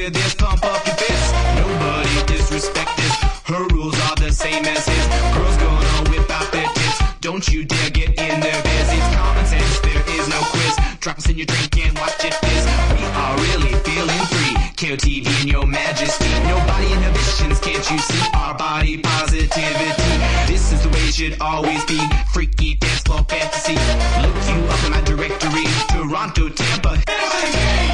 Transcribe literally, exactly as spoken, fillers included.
hear this, pump up your fist. Nobody disrespect this. Her rules are the same as his. Girls gonna whip out their tits. Don't you dare get in their biz. It's common sense, there is no quiz. Drop us in your drink and watch it fizz. We are really feeling free. K O T V in your majesty. No body inhibitions, can't you see our body positivity? This is the way it should always be. Freaky dance floor fantasy. Look you up in my directory. Toronto, Tampa.